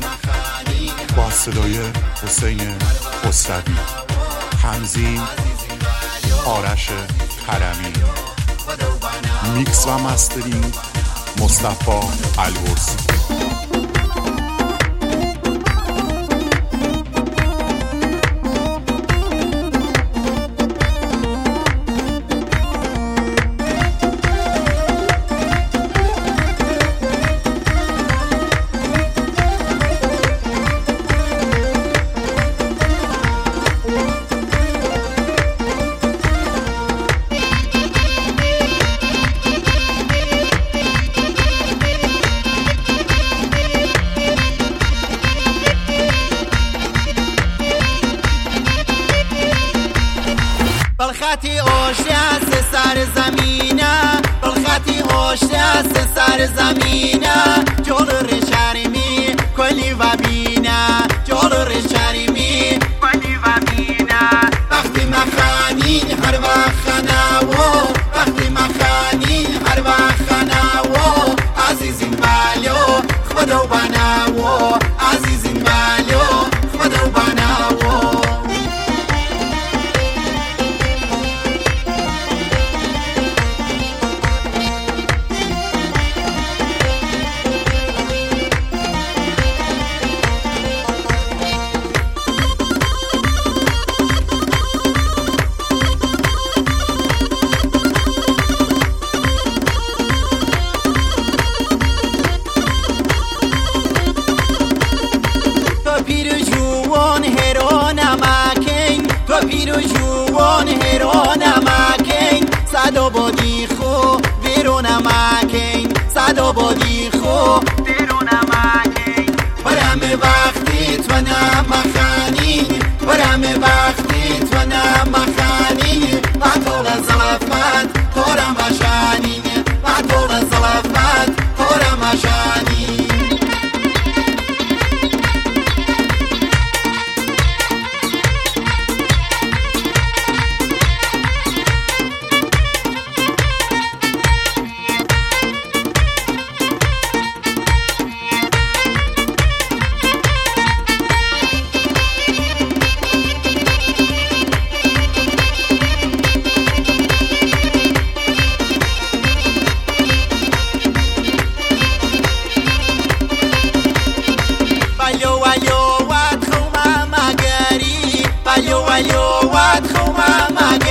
با صدای حسین خسروی، تنظیم آرش کرمی، میکس و مسترینگ مصطفی الورسی. بالخطی آشیاس سر زمینه، بالخطی آشیاس سر زمینه، جلو شرمی کلی و بینه، جلو شرمی کلی و بینه. وقتی مخانی هر وقت خناو، وقتی مخانی هر وقت خناو، عزیزین بالو خدا و بناو، عزیزین بالو خدا و بناو. پیر و جوان هران مکین، صدا بادی خو بیرون مکین، صدا بادی خو بیرون مکین. برم وقتی تو نمخانی، برم وقتی تو نمخانی، بعدول زلفت تورم اشانی، بعدول زلفت تورم اشانی. Yo, what,